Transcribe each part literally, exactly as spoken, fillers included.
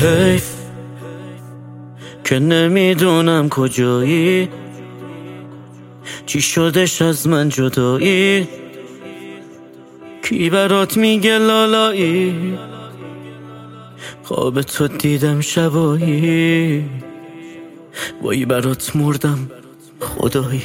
حیف که نمیدونم کجایی، چی شدش از من جدایی، کی برات میگه لالایی، خواب تو دیدم شبایی، وای برات مردم خدایی.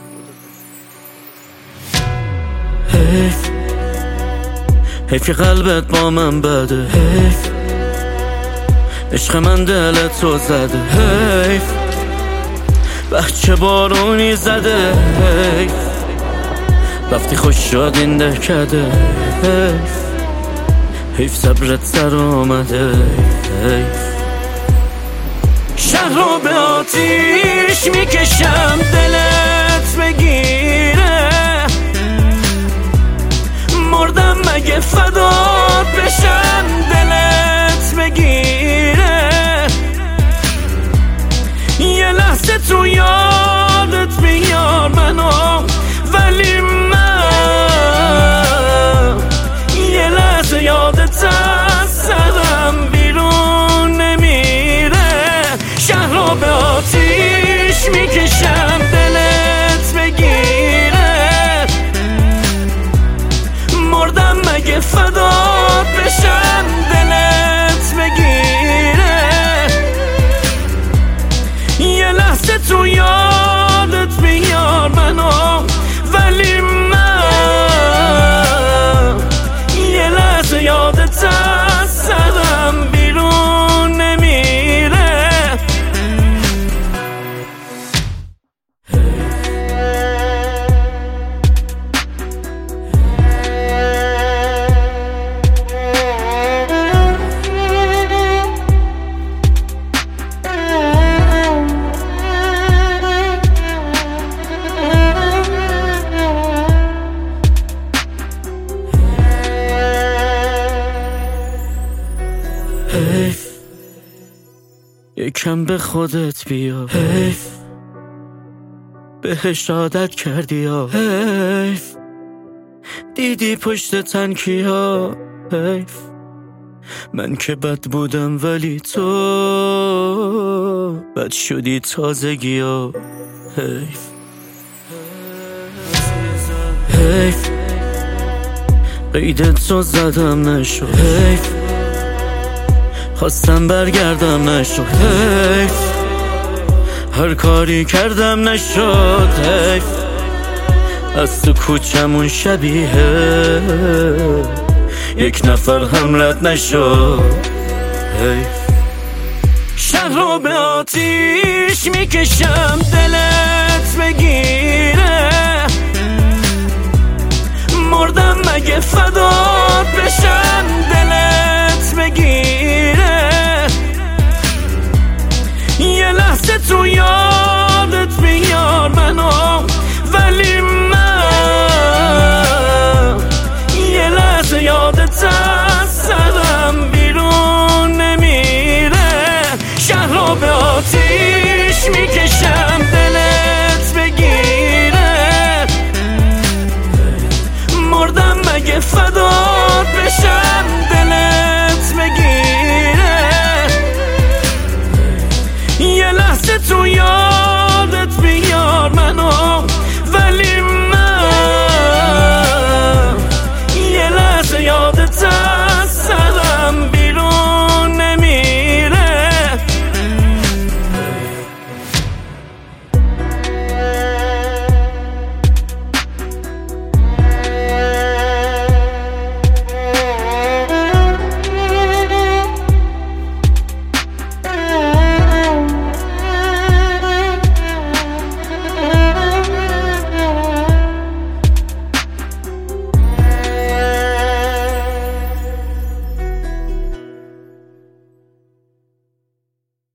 حیف حیف که قلبت با من بده، حیف عشق من دلت رو زده، حیف بچه بارونی زده، حیف رفتی خوش شد این دهکده، حیف حیف صبرت سر آمده، حیف شهر رو به آتیش میکشم دلت بگیره، مردم مگه فدات بشم دلت بگیره، یه لحظه تو یادت بیار منو، ولی من یه لحظه یادت از سرم بیرون نمیره. شهر رو به آتیش میکشم دلت بگیره، مردم مگه فدات بشم دلت بگیره، یه لحظه تو یادت بیار منو، ولی من یه لحظه یادت از سرم بیرون نمیره. حیف یکم به خودت بیا، حیف بهش عادت کردی یا، حیف دیدی پشت تنکیا، حیف من که بد بودم ولی تو بد شدی تازگی ها، حیف حیف قیدت رو زدم نشد، حیف خواستم برگردم نشد، حیف هر کاری کردم نشد، حیف از تو کوچمون شبیه یک نفر هم رد نشد، حیف شهر رو به آتیش میکشم دلت بگیره، مردم مگه فدات بشم